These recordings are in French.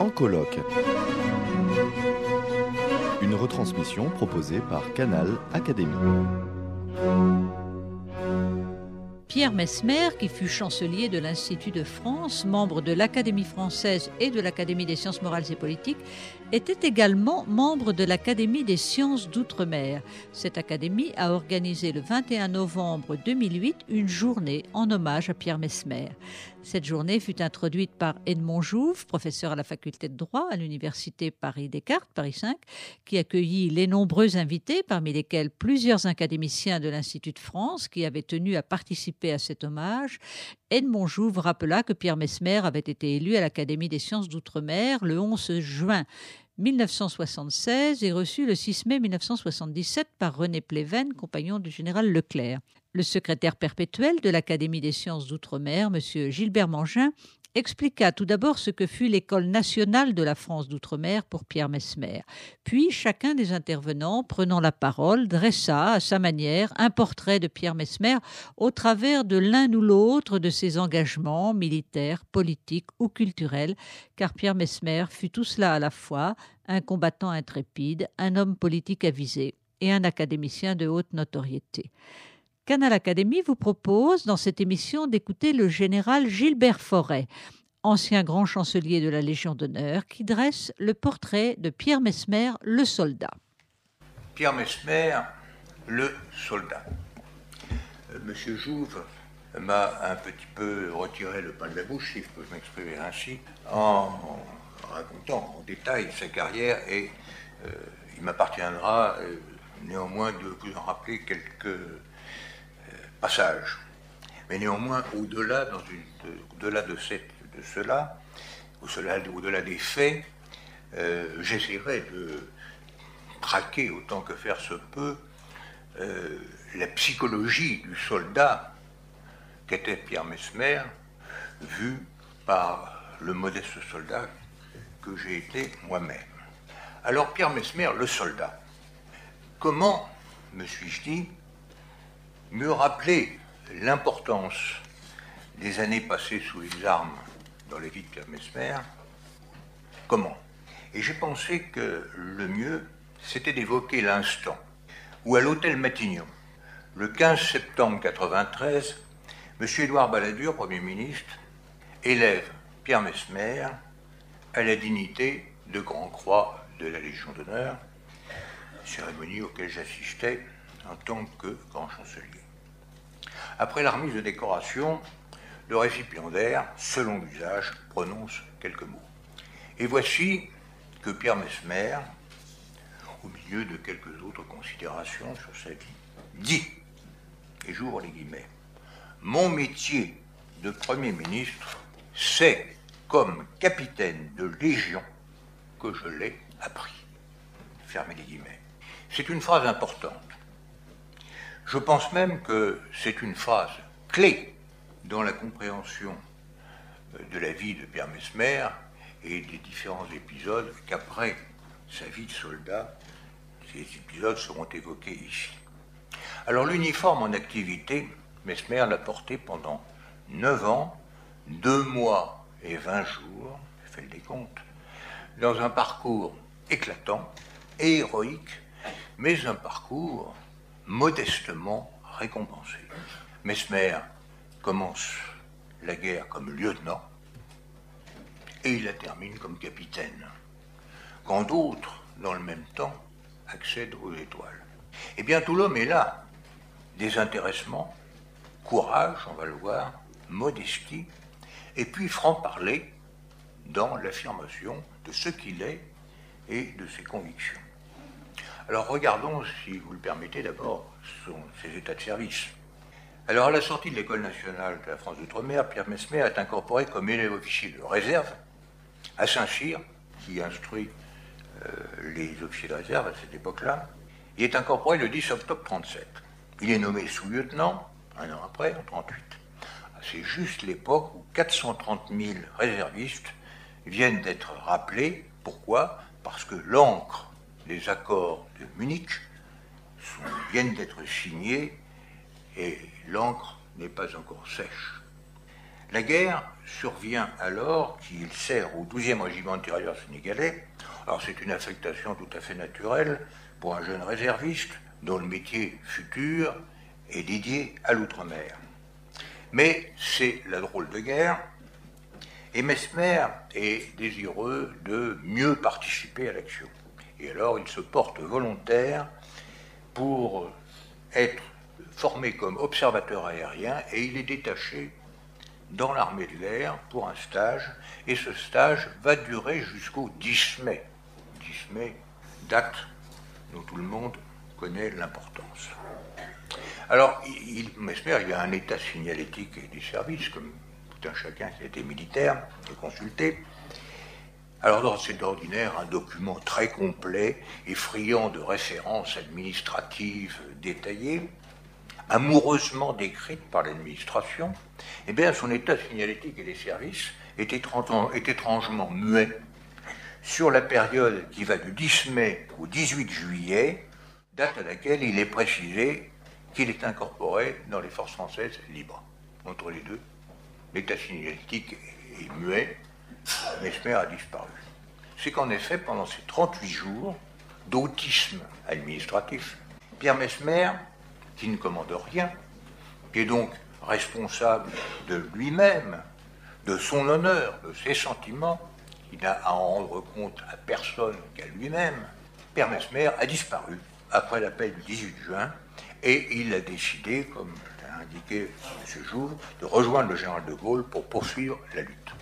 En colloque. Une retransmission proposée par Canal Académie. Pierre Messmer, qui fut chancelier de l'Institut de France, membre de l'Académie française et de l'Académie des sciences morales et politiques, était également membre de l'Académie des sciences d'outre-mer. Cette académie a organisé le 21 novembre 2008 une journée en hommage à Pierre Messmer. Cette journée fut introduite par Edmond Jouve, professeur à la faculté de droit à l'université Paris-Descartes, Paris 5, qui accueillit les nombreux invités, parmi lesquels plusieurs académiciens de l'Institut de France qui avaient tenu à participer à cet hommage. Edmond Jouve rappela que Pierre Messmer avait été élu à l'Académie des sciences d'outre-mer le 11 juin 1976 et reçu le 6 mai 1977 par René Pleven, compagnon du général Leclerc. Le secrétaire perpétuel de l'Académie des sciences d'outre-mer, M. Gilbert Mangin, expliqua tout d'abord ce que fut l'École nationale de la France d'outre-mer pour Pierre Messmer. Puis, chacun des intervenants, prenant la parole, dressa, à sa manière, un portrait de Pierre Messmer au travers de l'un ou l'autre de ses engagements militaires, politiques ou culturels, car Pierre Messmer fut tout cela à la fois, un combattant intrépide, un homme politique avisé et un académicien de haute notoriété. Canal Académie vous propose dans cette émission d'écouter le général Gilbert Forêt, ancien grand chancelier de la Légion d'honneur, qui dresse le portrait de Pierre Messmer, le soldat. Pierre Messmer, le soldat. Monsieur Jouve m'a un petit peu retiré le pain de la bouche, si je peux m'exprimer ainsi, en racontant en détail sa carrière et il m'appartiendra néanmoins de vous en rappeler quelques passages. Mais néanmoins, au-delà de cela, au-delà des faits, j'essaierai de traquer autant que faire se peut la psychologie du soldat qu'était Pierre Messmer, vu par le modeste soldat que j'ai été moi-même. Alors Pierre Messmer, le soldat, comment, me suis-je dit, me rappeler l'importance des années passées sous les armes dans la vie de Pierre Messmer? Comment? Et j'ai pensé que le mieux, c'était d'évoquer l'instant où, à l'hôtel Matignon, le 15 septembre 1993, M. Édouard Balladur, Premier ministre, élève Pierre Messmer à la dignité de Grand Croix de la Légion d'honneur, cérémonie auquel j'assistais en tant que grand chancelier. Après la remise de décoration, le récipiendaire, selon l'usage, prononce quelques mots. Et voici que Pierre Messmer, au milieu de quelques autres considérations sur sa vie, dit, et j'ouvre les guillemets, « Mon métier de Premier ministre, c'est comme capitaine de légion que je l'ai appris. » Fermez les guillemets. C'est une phrase importante. Je pense même que c'est une phrase clé dans la compréhension de la vie de Pierre Messmer et des différents épisodes qu'après sa vie de soldat, ces épisodes seront évoqués ici. Alors l'uniforme en activité, Messmer l'a porté pendant 9 ans, 2 mois et 20 jours, j'ai fait le décompte, dans un parcours éclatant et héroïque, mais un parcours modestement récompensé. Messmer commence la guerre comme lieutenant et il la termine comme capitaine, quand d'autres, dans le même temps, accèdent aux étoiles. Eh bien, tout l'homme est là. Désintéressement, courage, on va le voir, modestie, et puis franc-parler dans l'affirmation de ce qu'il est et de ses convictions. Alors regardons, si vous le permettez, d'abord ses états de service. Alors à la sortie de l'École nationale de la France d'outre-mer, Pierre Messmer est incorporé comme élève officier de réserve à Saint-Cyr, qui instruit les officiers de réserve à cette époque-là. Il est incorporé le 10 octobre 1937. Il est nommé sous-lieutenant, un an après, en 1938. C'est juste l'époque où 430 000 réservistes viennent d'être rappelés. Pourquoi? Parce que l'encre des accords de Munich viennent d'être signés et l'encre n'est pas encore sèche. La guerre survient alors qu'il sert au 12e régiment de tirailleurs sénégalais. Alors c'est une affectation tout à fait naturelle pour un jeune réserviste dont le métier futur est dédié à l'outre-mer. Mais c'est la drôle de guerre, et Mesmer est désireux de mieux participer à l'action. Et alors il se porte volontaire pour être formé comme observateur aérien, et il est détaché dans l'armée de l'air pour un stage, et ce stage va durer jusqu'au 10 mai. 10 mai, date dont tout le monde connaît l'importance. Alors, Mesmer, il a un état signalétique et des services, comme tout un chacun qui a été militaire et consulté. Alors, c'est d'ordinaire un document très complet et friand de références administratives détaillées, amoureusement décrites par l'administration. Eh bien, son état signalétique et des services est étrangement muet sur la période qui va du 10 mai au 18 juillet, date à laquelle il est précisé qu'il est incorporé dans les forces françaises libres. Entre les deux, l'état signalétique est muet, Mesmer a disparu. C'est qu'en effet, pendant ces 38 jours d'autisme administratif, Pierre Mesmer, qui ne commande rien, qui est donc responsable de lui-même, de son honneur, de ses sentiments, qui n'a à en rendre compte à personne qu'à lui-même, Pierre Mesmer a disparu après l'appel du 18 juin, et il a décidé, comme l'a indiqué M. Jouve, de rejoindre le général de Gaulle pour poursuivre la lutte.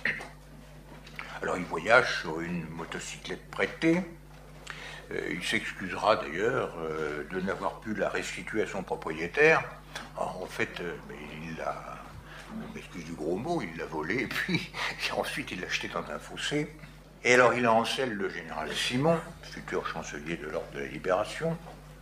Alors il voyage sur une motocyclette prêtée. Il s'excusera d'ailleurs de n'avoir pu la restituer à son propriétaire. Alors, en fait, je m'excuse du gros mot, il l'a volée, et puis ensuite il l'a acheté dans un fossé. Et alors il enseigne le général Simon, futur chancelier de l'Ordre de la Libération,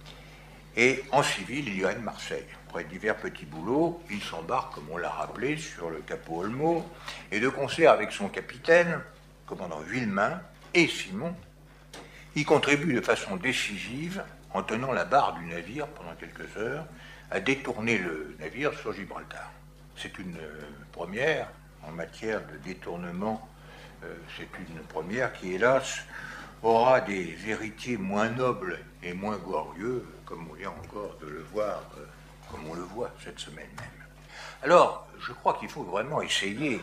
et en civil il ira de Marseille. Après divers petits boulots, il s'embarque, comme on l'a rappelé, sur le Capot Olmo, et de concert avec son capitaine, commandant Villemain et Simon, il contribue de façon décisive, en tenant la barre du navire pendant quelques heures, à détourner le navire sur Gibraltar. C'est une première en matière de détournement, c'est une première qui, hélas, aura des héritiers moins nobles et moins glorieux, comme on vient encore de le voir, comme on le voit cette semaine même. Alors, je crois qu'il faut vraiment essayer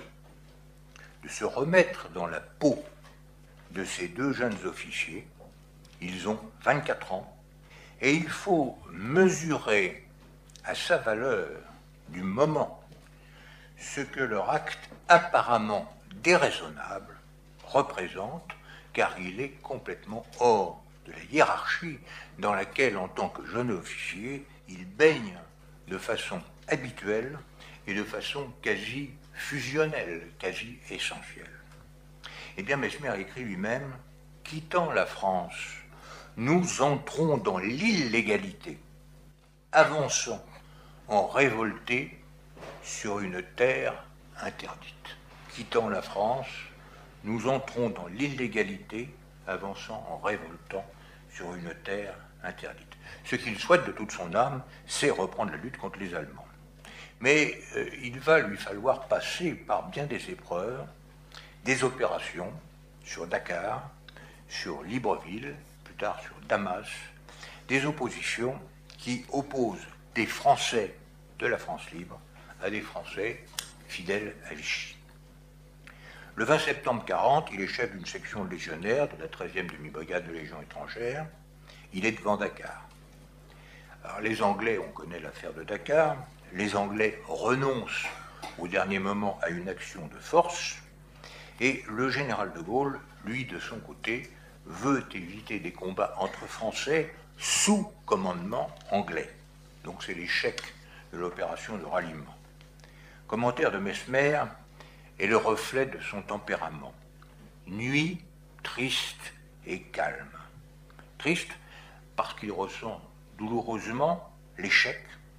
de se remettre dans la peau de ces deux jeunes officiers. Ils ont 24 ans, et il faut mesurer à sa valeur du moment ce que leur acte apparemment déraisonnable représente, car il est complètement hors de la hiérarchie dans laquelle, en tant que jeune officier, il baigne de façon habituelle et de façon quasi fusionnelle, quasi essentielle. Eh bien, Mesmer écrit lui-même « Quittant la France, nous entrons dans l'illégalité, avançons en révoltés sur une terre interdite. Quittant la France, nous entrons dans l'illégalité, avançant en révoltant sur une terre interdite. » Ce qu'il souhaite de toute son âme, c'est reprendre la lutte contre les Allemands. Mais il va lui falloir passer par bien des épreuves, des opérations sur Dakar, sur Libreville, plus tard sur Damas, des oppositions qui opposent des Français de la France libre à des Français fidèles à Vichy. Le 20 septembre 1940, il est chef d'une section légionnaire de la 13e demi-brigade de Légion étrangère. Il est devant Dakar. Alors les Anglais, on connaît l'affaire de Dakar, les Anglais renoncent au dernier moment à une action de force, et le général de Gaulle, lui, de son côté, veut éviter des combats entre Français sous commandement anglais. Donc c'est l'échec de l'opération de ralliement. Commentaire de Mesmer est le reflet de son tempérament. Nuit, triste et calme. Triste parce qu'il ressent douloureusement l'échec.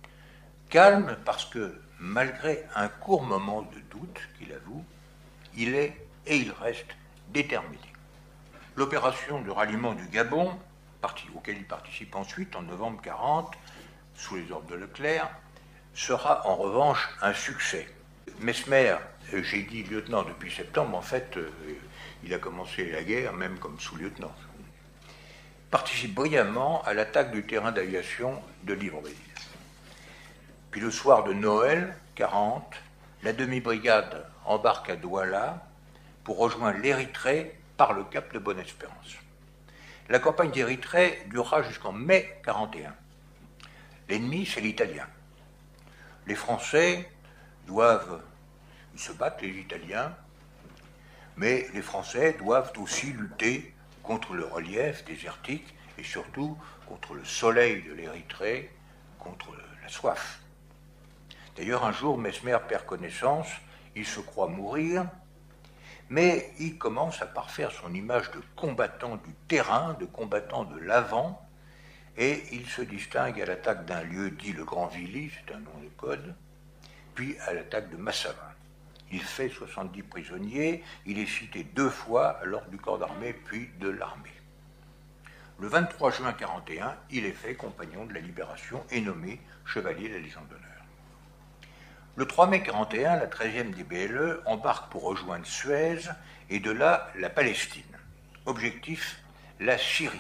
Calme parce que, malgré un court moment de doute qu'il avoue, il est et il reste déterminé. L'opération de ralliement du Gabon, auquel il participe ensuite en novembre 1940, sous les ordres de Leclerc, sera en revanche un succès. Mesmer, j'ai dit lieutenant depuis septembre, en fait, il a commencé la guerre même comme sous-lieutenant. Participe brillamment à l'attaque du terrain d'aviation de Libreville. Puis le soir de Noël 40, la demi-brigade embarque à Douala pour rejoindre l'Érythrée par le cap de Bonne-Espérance. La campagne d'Érythrée durera jusqu'en mai 41. L'ennemi, c'est l'Italien. Les Français ils se battent, les Italiens, mais les Français doivent aussi lutter contre le relief désertique et surtout contre le soleil de l'Érythrée, contre la soif. D'ailleurs, un jour, Mesmer perd connaissance, il se croit mourir, mais il commence à parfaire son image de combattant du terrain, de combattant de l'avant, et il se distingue à l'attaque d'un lieu dit le Grand Villy, c'est un nom de code, puis à l'attaque de Massavin. Il fait 70 prisonniers, il est cité 2 fois à l'ordre du corps d'armée, puis de l'armée. Le 23 juin 41, il est fait compagnon de la Libération et nommé chevalier de la Légion d'honneur. Le 3 mai 41, la 13e des BLE embarque pour rejoindre Suez et de là la Palestine. Objectif, la Syrie.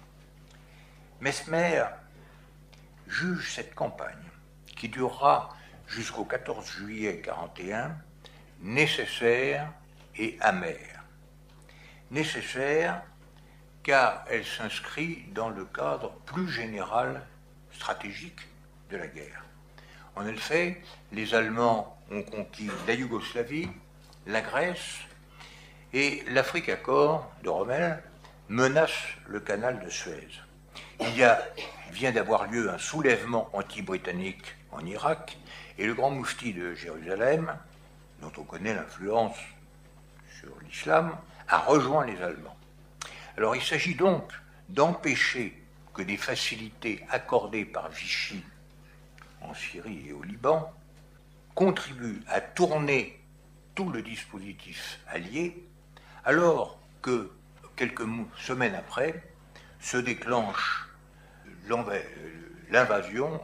Mesmer juge cette campagne, qui durera jusqu'au 14 juillet 41, nécessaire et amère. Nécessaire car elle s'inscrit dans le cadre plus général stratégique de la guerre. En effet, les Allemands ont conquis la Yougoslavie, la Grèce, et l'Afrique à corps de Rommel menace le canal de Suez. Il vient d'avoir lieu un soulèvement anti-britannique en Irak, et le grand moufti de Jérusalem, dont on connaît l'influence sur l'islam, a rejoint les Allemands. Alors il s'agit donc d'empêcher que des facilités accordées par Vichy en Syrie et au Liban contribuent à tourner tout le dispositif allié, alors que quelques semaines après se déclenche l'invasion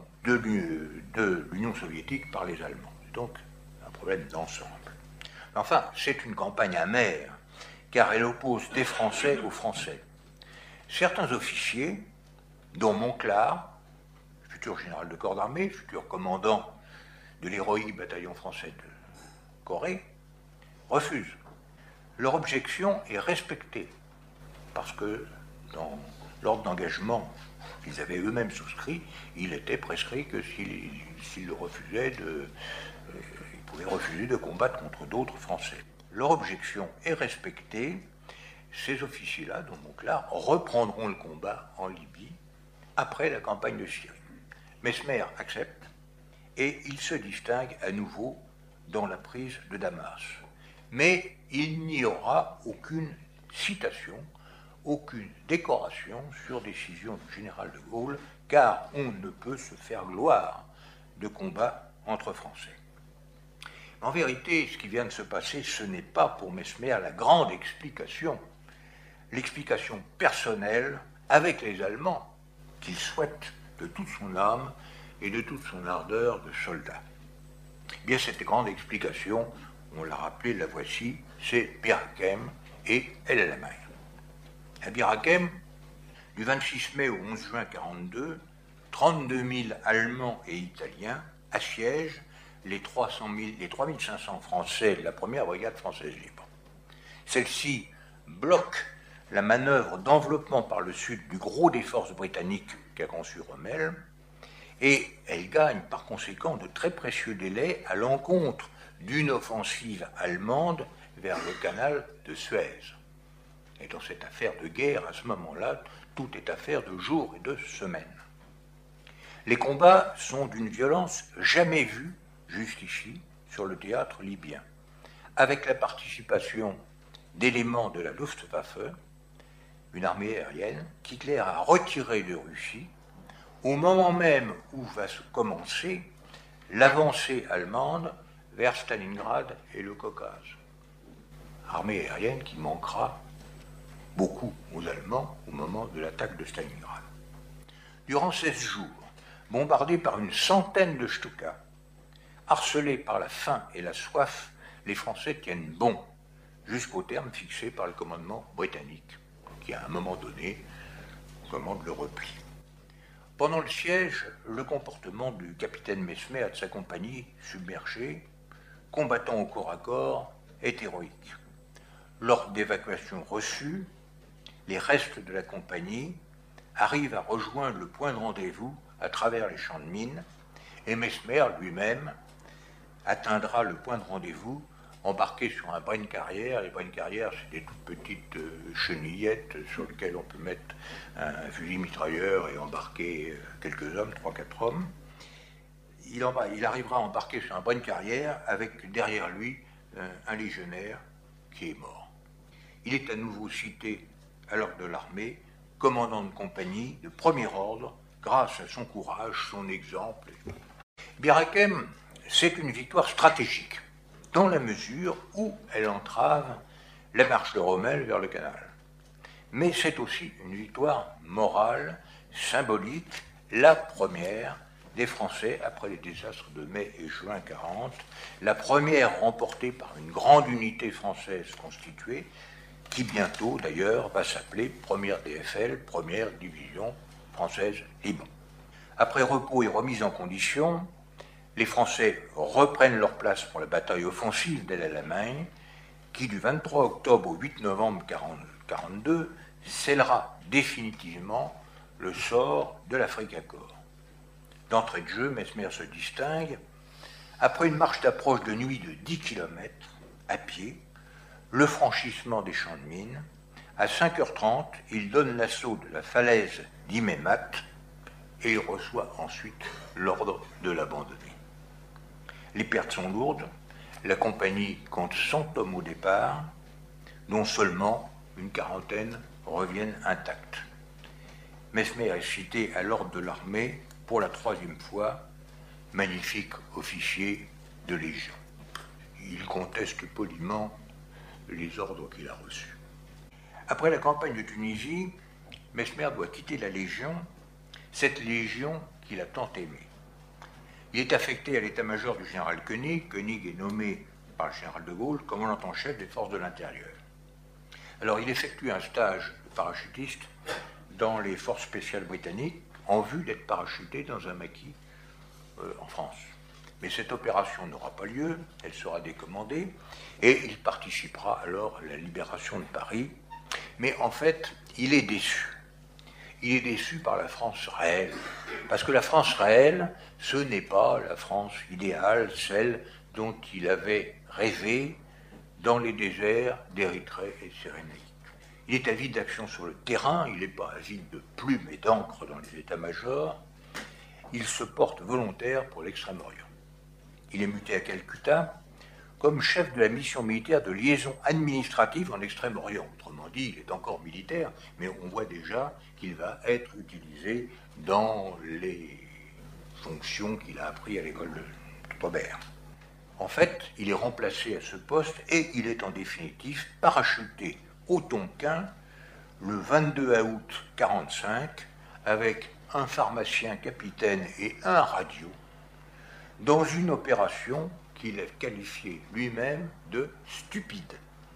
de l'Union soviétique par les Allemands. Donc un problème d'ensemble. Enfin, c'est une campagne amère, car elle oppose des Français aux Français. Certains officiers, dont Monclar, futur général de corps d'armée, futur commandant de l'héroïque bataillon français de Corée, refusent. Leur objection est respectée, parce que dans l'ordre d'engagement qu'ils avaient eux-mêmes souscrit, il était prescrit que s'ils le refusaient, ils pouvaient refuser de combattre contre d'autres Français. Leur objection est respectée. Ces officiers-là, dont Monclar, reprendront le combat en Libye après la campagne de Syrie. Mesmer accepte et il se distingue à nouveau dans la prise de Damas. Mais il n'y aura aucune citation, aucune décoration sur décision du général de Gaulle, car on ne peut se faire gloire de combats entre Français. En vérité, ce qui vient de se passer, ce n'est pas pour Mesmer la grande explication, l'explication personnelle avec les Allemands qu'il souhaite de toute son âme et de toute son ardeur de soldat. Eh bien, cette grande explication, on l'a rappelé, la voici, c'est Bir Hakeim et El Alamein. À Bir Hakeim, du 26 mai au 11 juin 1942, 32 000 Allemands et Italiens assiègent les 3 500 Français de la première brigade française libre. Celle-ci bloque la manœuvre d'enveloppement par le sud du gros des forces britanniques qu'a conçu Rommel, et elle gagne par conséquent de très précieux délais à l'encontre d'une offensive allemande vers le canal de Suez. Et dans cette affaire de guerre, à ce moment-là, tout est affaire de jours et de semaines. Les combats sont d'une violence jamais vue jusqu'ici sur le théâtre libyen, avec la participation d'éléments de la Luftwaffe, une armée aérienne qu'Hitler a retirée de Russie au moment même où va se commencer l'avancée allemande vers Stalingrad et le Caucase. Armée aérienne qui manquera beaucoup aux Allemands au moment de l'attaque de Stalingrad. Durant 16 jours, bombardés par une centaine de Stuka, Harcelés par la faim et la soif, les Français tiennent bon jusqu'au terme fixé par le commandement britannique, qui à un moment donné commande le repli. Pendant le siège, le comportement du capitaine Mesmer et de sa compagnie submergée, combattant au corps à corps, est héroïque. Lors d'évacuations reçues, les restes de la compagnie arrivent à rejoindre le point de rendez-vous à travers les champs de mines, et Mesmer lui-même atteindra le point de rendez-vous embarqué sur un brin-carrière. Les brin-carrières, c'est des toutes petites chenillettes sur lesquelles on peut mettre un fusil mitrailleur et embarquer quelques hommes, 3-4 hommes. Il arrivera à embarquer sur un brin-carrière avec derrière lui un légionnaire qui est mort. Il est à nouveau cité à l'ordre de l'armée, commandant de compagnie de premier ordre, grâce à son courage, son exemple. Bir Hakeim, c'est une victoire stratégique, dans la mesure où elle entrave la marche de Rommel vers le canal. Mais c'est aussi une victoire morale, symbolique, la première des Français après les désastres de mai et juin 40, la première remportée par une grande unité française constituée, qui bientôt d'ailleurs va s'appeler première DFL, première division française Liban. Après repos et remise en condition, les Français reprennent leur place pour la bataille offensive de l'Allemagne, qui du 23 octobre au 8 novembre 1942 scellera définitivement le sort de l'Afrique Corps. D'entrée de jeu, Mesmer se distingue. Après une marche d'approche de nuit de 10 km à pied, le franchissement des champs de mines, à 5h30, il donne l'assaut de la falaise d'Imemat et il reçoit ensuite l'ordre de l'abandonner. Les pertes sont lourdes, la compagnie compte 100 hommes au départ, dont seulement une quarantaine reviennent intacts. Mesmer est cité à l'ordre de l'armée pour la 3e fois, magnifique officier de Légion. Il conteste poliment les ordres qu'il a reçus. Après la campagne de Tunisie, Mesmer doit quitter la Légion, cette Légion qu'il a tant aimée. Il est affecté à l'état-major du général Koenig. Koenig est nommé par le général de Gaulle commandant en chef des forces de l'intérieur. Alors il effectue un stage de parachutiste dans les forces spéciales britanniques en vue d'être parachuté dans un maquis en France. Mais cette opération n'aura pas lieu, elle sera décommandée, et il participera alors à la libération de Paris. Mais en fait, il est déçu. Il est déçu par la France réelle. Parce que la France réelle, ce n'est pas la France idéale, celle dont il avait rêvé dans les déserts d'Érythrée et de Cyrénaïque. Il est avide d'action sur le terrain, il n'est pas avide de plumes et d'encre dans les états-majors. Il se porte volontaire pour l'Extrême-Orient. Il est muté à Calcutta comme chef de la mission militaire de liaison administrative en Extrême-Orient. Autrement dit, il est encore militaire, mais on voit déjà qu'il va être utilisé dans les fonctions qu'il a apprises à l'école de Taubert. En fait, il est remplacé à ce poste et il est en définitive parachuté au Tonkin le 22 août 1945 avec un pharmacien capitaine et un radio dans une opération qu'il a qualifiée lui-même de stupide.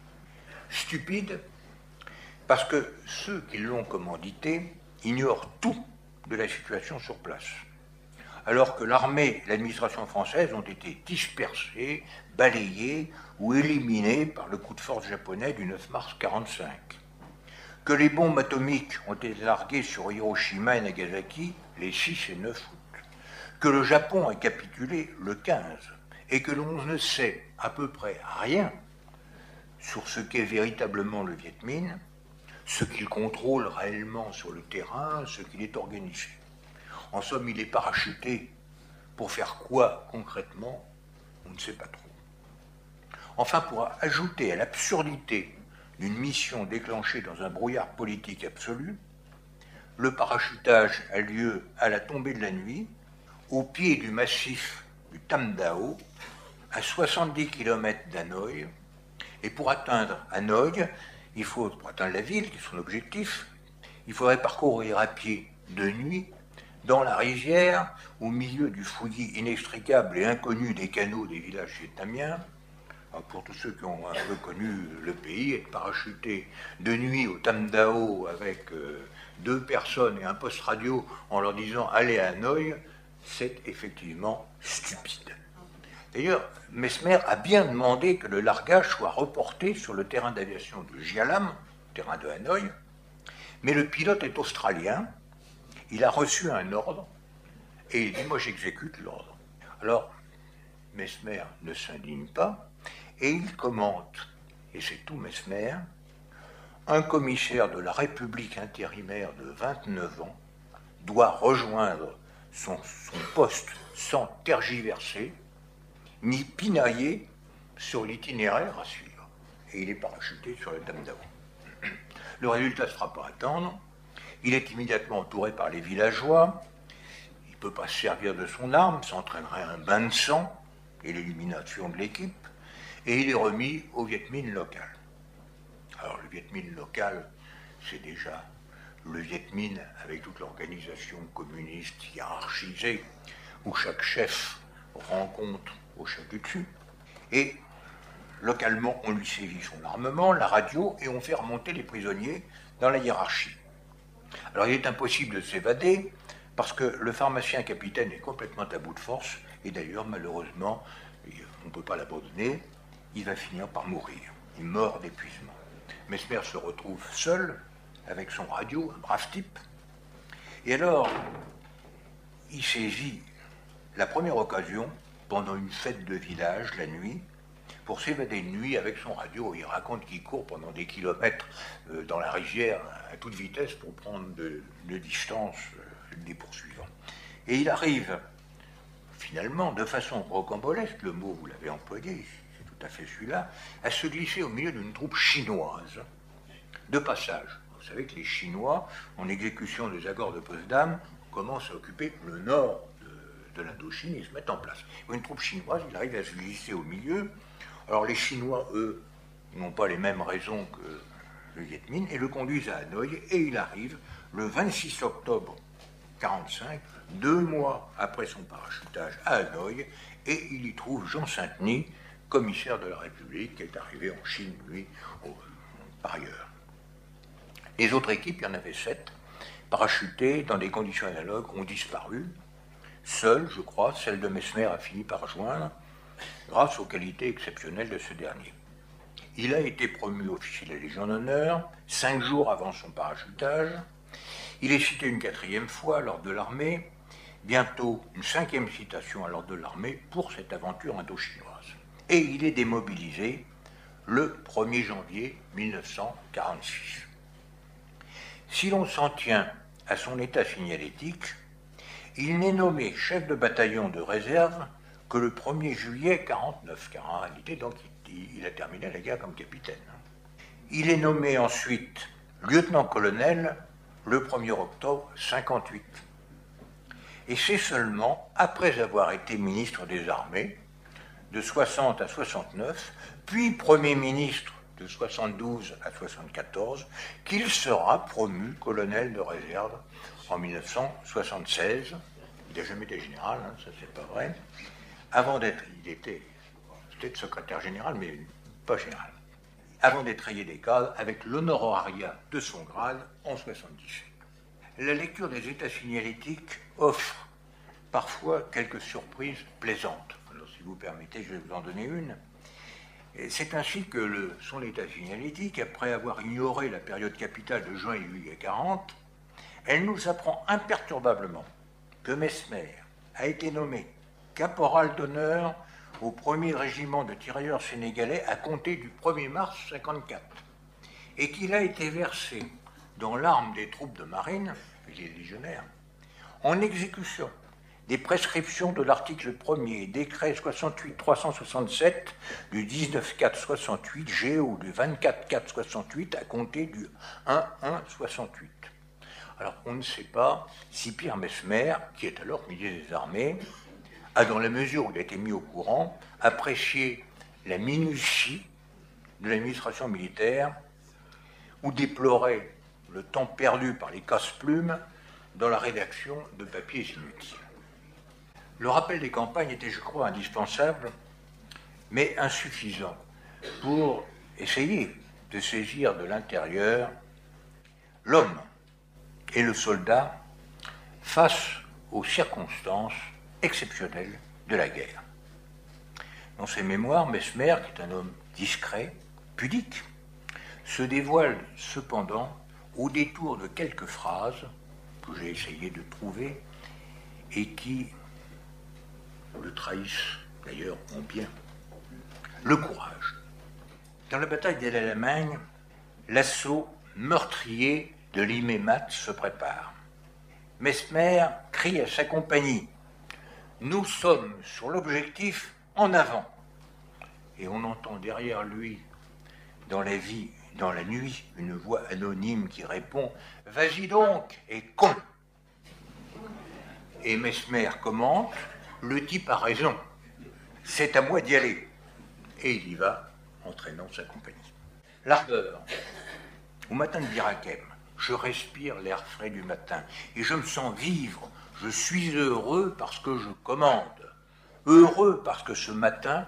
Stupide parce que ceux qui l'ont commandité ignorent tout de la situation sur place, alors que l'armée et l'administration française ont été dispersées, balayées ou éliminées par le coup de force japonais du 9 mars 1945, que les bombes atomiques ont été larguées sur Hiroshima et Nagasaki les 6 et 9 août, que le Japon a capitulé le 15 et que l'on ne sait à peu près rien sur ce qu'est véritablement le Viet Minh, ce qu'il contrôle réellement sur le terrain, ce qu'il est organisé. En somme, il est parachuté pour faire quoi concrètement? On ne sait pas trop. Enfin, pour ajouter à l'absurdité d'une mission déclenchée dans un brouillard politique absolu, le parachutage a lieu à la tombée de la nuit, au pied du massif du Tam Dao, à 70 km d'Hanoï, et pour atteindre Hanoï, pour atteindre la ville, qui est son objectif, il faudrait parcourir à pied de nuit dans la rizière, au milieu du fouillis inextricable et inconnu des canaux des villages vietnamiens. Alors pour tous ceux qui ont un peu connu le pays, être parachuté de nuit au Tam Dao avec 2 personnes et un poste radio en leur disant « allez à Hanoï », c'est effectivement stupide. D'ailleurs, Messmer a bien demandé que le largage soit reporté sur le terrain d'aviation de Gialam, terrain de Hanoï, mais le pilote est australien, il a reçu un ordre, et il dit « moi j'exécute l'ordre ». Alors, Messmer ne s'indigne pas, et il commente, et c'est tout Messmer, un commissaire de la République intérimaire de 29 ans doit rejoindre son poste sans tergiverser, ni pinailler sur l'itinéraire à suivre. Et il est parachuté sur le Tam Dao. Le résultat ne se fera pas attendre. Il est immédiatement entouré par les villageois. Il ne peut pas se servir de son arme, ça entraînerait un bain de sang et l'élimination de l'équipe. Et il est remis au Viet Minh local. Alors le Viet Minh local, c'est déjà le Viet Minh avec toute l'organisation communiste hiérarchisée, où chaque chef rencontre au chef du dessus. Et localement, on lui saisit son armement, la radio, et on fait remonter les prisonniers dans la hiérarchie. Alors il est impossible de s'évader, parce que le pharmacien capitaine est complètement à bout de force, et d'ailleurs, malheureusement, on ne peut pas l'abandonner, il va finir par mourir. Il meurt d'épuisement. Messmer se retrouve seul, avec son radio, un brave type, et alors, il saisit la première occasion, pendant une fête de village, la nuit, pour s'évader de nuit avec son radio. Il raconte qu'il court pendant des kilomètres dans la rizière à toute vitesse pour prendre de distance des poursuivants. Et il arrive, finalement, de façon rocambolesque, le mot vous l'avez employé, c'est tout à fait celui-là, à se glisser au milieu d'une troupe chinoise de passage. Vous savez que les Chinois, en exécution des accords de Potsdam, commencent à occuper le nord de l'Indochine, ils se mettent en place. Une troupe chinoise, il arrive à se glisser au milieu. Alors les Chinois, eux, n'ont pas les mêmes raisons que le Viet Minh, et le conduisent à Hanoï, et il arrive le 26 octobre 1945, 2 mois après son parachutage à Hanoï, et il y trouve Jean Sainteny, commissaire de la République, qui est arrivé en Chine, lui, par ailleurs. Les autres équipes, il y en avait 7, parachutées dans des conditions analogues, ont disparu. Seule, je crois, celle de Messmer a fini par rejoindre, grâce aux qualités exceptionnelles de ce dernier. Il a été promu officier de la Légion d'honneur 5 jours avant son parachutage. Il est cité une 4e fois à l'ordre de l'armée, bientôt une 5e citation à l'ordre de l'armée pour cette aventure indo-chinoise. Et il est démobilisé le 1er janvier 1946. Si l'on s'en tient à son état signalétique, il n'est nommé chef de bataillon de réserve que le 1er juillet 1949, car en réalité, donc, il a terminé la guerre comme capitaine. Il est nommé ensuite lieutenant-colonel le 1er octobre 1958. Et c'est seulement après avoir été ministre des Armées, de 60 à 69, puis Premier ministre de 72 à 74, qu'il sera promu colonel de réserve en 1976. Il n'a jamais été général, hein, ça c'est pas vrai. Avant d'être, il était peut-être secrétaire général, mais pas général. Avant d'être rayé des cadres avec l'honorariat de son grade en 77. La lecture des états signalétiques offre parfois quelques surprises plaisantes. Alors si vous permettez, je vais vous en donner une. C'est ainsi que son état signalétique, après avoir ignoré la période capitale de juin et juillet 40, elle nous apprend imperturbablement que Messmer a été nommé caporal d'honneur au 1er régiment de tirailleurs sénégalais à compter du 1er mars 1954 et qu'il a été versé dans l'arme des troupes de marine, les légionnaires, en exécution des prescriptions de l'article 1er décret 68-367 du 19-4-68 GO du 24-4-68 à compter du 1-1-68. Alors, on ne sait pas si Pierre Messmer, qui est alors ministre des Armées, a, dans la mesure où il a été mis au courant, apprécié la minutie de l'administration militaire ou déploré le temps perdu par les casse-plumes dans la rédaction de papiers inutiles. Le rappel des campagnes était, je crois, indispensable, mais insuffisant pour essayer de saisir de l'intérieur l'homme et le soldat face aux circonstances exceptionnelles de la guerre. Dans ses mémoires, Mesmer, qui est un homme discret, pudique, se dévoile cependant au détour de quelques phrases que j'ai essayé de trouver et qui le trahissent d'ailleurs en bien. Le courage. Dans la bataille d'El Alamein, l'assaut meurtrier de l'Imémat se prépare. Mesmer crie à sa compagnie « Nous sommes sur l'objectif en avant !» Et on entend derrière lui, dans la nuit, une voix anonyme qui répond « Vas-y donc, et con !» Et Mesmer commente « Le type a raison, c'est à moi d'y aller !» Et il y va, entraînant sa compagnie. L'ardeur. Au matin de Bir Hakeim, je respire l'air frais du matin et je me sens vivre. Je suis heureux parce que je commande. Heureux parce que ce matin,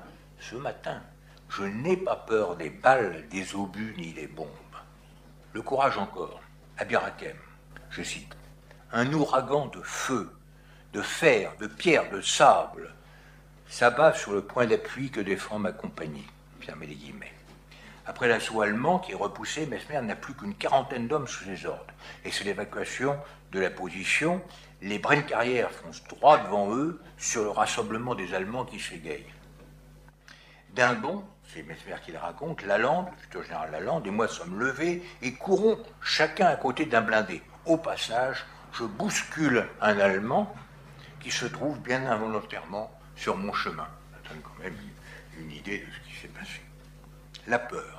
je n'ai pas peur des balles, des obus ni des bombes. Le courage encore. À Bir Hakeim, je cite, « Un ouragan de feu, de fer, de pierre, de sable s'abat sur le point d'appui que défend ma compagnie. » Fermez les guillemets. Après l'assaut allemand qui est repoussé, Mesmer n'a plus qu'une quarantaine d'hommes sous ses ordres. Et c'est l'évacuation de la position. Les Brencarrières foncent droit devant eux sur le rassemblement des Allemands qui s'égayent. D'un bond, c'est Mesmer qui le raconte, Lalande, le futur général Lalande, et moi sommes levés et courons chacun à côté d'un blindé. Au passage, je bouscule un Allemand qui se trouve bien involontairement sur mon chemin. Ça donne quand même une idée de ce qui s'est passé. La peur.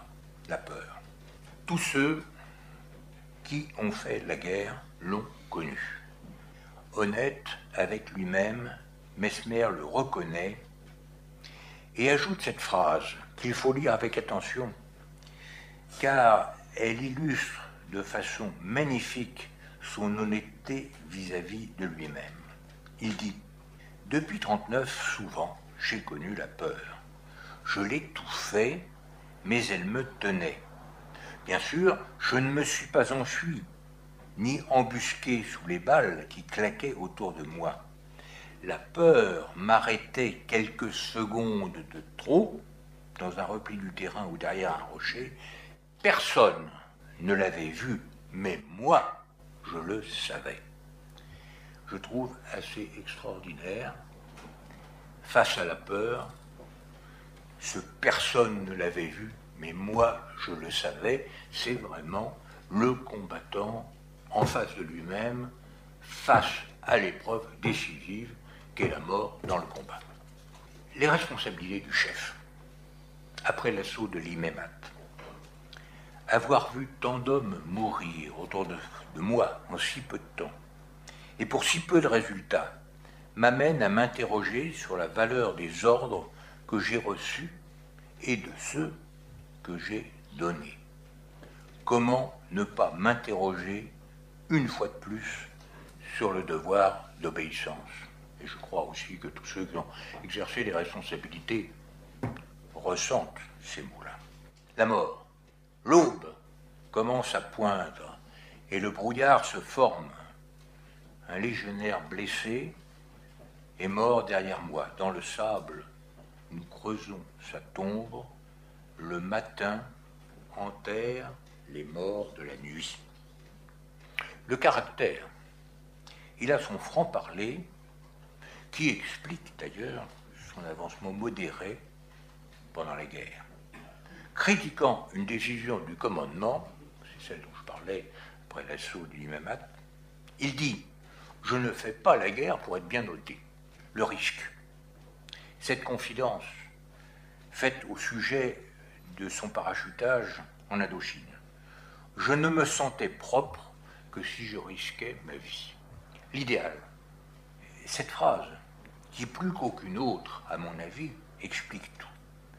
Tous ceux qui ont fait la guerre l'ont connu. Honnête avec lui-même, Mesmer le reconnaît et ajoute cette phrase qu'il faut lire avec attention, car elle illustre de façon magnifique son honnêteté vis-à-vis de lui-même. Il dit « Depuis 1939, souvent, j'ai connu la peur. Je l'ai tout fait, mais elle me tenait. Bien sûr, je ne me suis pas enfui, ni embusqué sous les balles qui claquaient autour de moi. La peur m'arrêtait quelques secondes de trop, dans un repli du terrain ou derrière un rocher. Personne ne l'avait vu, mais moi, je le savais. » Je trouve assez extraordinaire, face à la peur, ce personne ne l'avait vu, mais moi je le savais, c'est vraiment le combattant en face de lui-même, face à l'épreuve décisive qu'est la mort dans le combat. Les responsabilités du chef, après l'assaut de l'Imémat, avoir vu tant d'hommes mourir autour de moi en si peu de temps, et pour si peu de résultats, m'amène à m'interroger sur la valeur des ordres que j'ai reçus et de ceux que j'ai donnés. Comment ne pas m'interroger une fois de plus sur le devoir d'obéissance? Et je crois aussi que tous ceux qui ont exercé des responsabilités ressentent ces mots-là. La mort. L'aube commence à poindre et le brouillard se forme. Un légionnaire blessé est mort derrière moi. Dans le sable, nous creusons sa tombe. Le matin enterre les morts de la nuit. Le caractère. Il a son franc-parler qui explique d'ailleurs son avancement modéré pendant la guerre. Critiquant une décision du commandement, c'est celle dont je parlais après l'assaut du Imémat, il dit « Je ne fais pas la guerre pour être bien noté. Le risque. » Cette confidence faite au sujet de son parachutage en Indochine. Je ne me sentais propre que si je risquais ma vie. L'idéal. Cette phrase, qui plus qu'aucune autre, à mon avis, explique tout.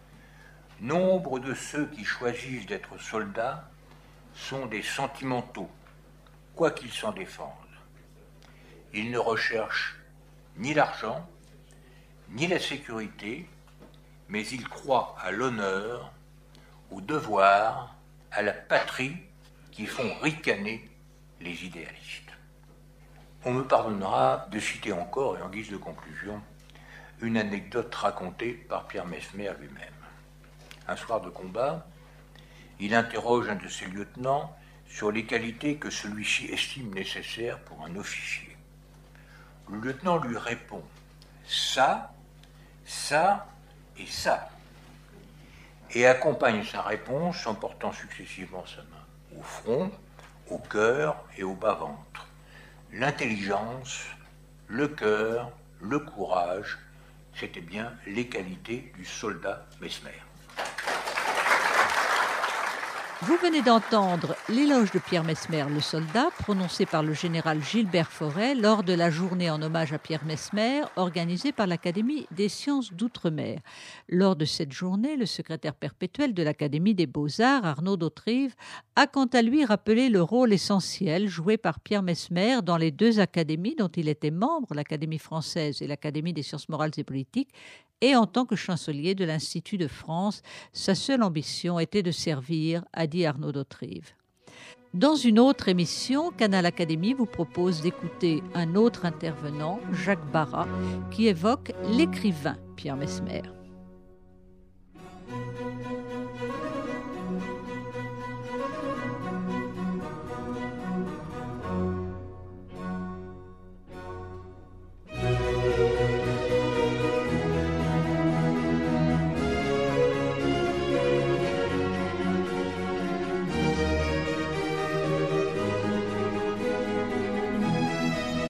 Nombre de ceux qui choisissent d'être soldats sont des sentimentaux, quoi qu'ils s'en défendent. Il ne recherche ni l'argent, ni la sécurité, mais il croit à l'honneur, au devoir, à la patrie qui font ricaner les idéalistes. On me pardonnera de citer encore, et en guise de conclusion, une anecdote racontée par Pierre Messmer lui-même. Un soir de combat, il interroge un de ses lieutenants sur les qualités que celui-ci estime nécessaires pour un officier. Le lieutenant lui répond « ça, ça et ça », et accompagne sa réponse en portant successivement sa main au front, au cœur et au bas-ventre. L'intelligence, le cœur, le courage, c'était bien les qualités du soldat Messmer. Vous venez d'entendre l'éloge de Pierre Messmer, le soldat, prononcé par le général Gilbert Forest lors de la journée en hommage à Pierre Messmer, organisée par l'Académie des sciences d'outre-mer. Lors de cette journée, le secrétaire perpétuel de l'Académie des beaux-arts, Arnaud d'Hauterive, a quant à lui rappelé le rôle essentiel joué par Pierre Messmer dans les deux académies dont il était membre, l'Académie française et l'Académie des sciences morales et politiques, et en tant que chancelier de l'Institut de France, sa seule ambition était de servir, a dit Arnaud d'Hauterive. Dans une autre émission, Canal Académie vous propose d'écouter un autre intervenant, Jacques Barrat, qui évoque l'écrivain Pierre Messmer.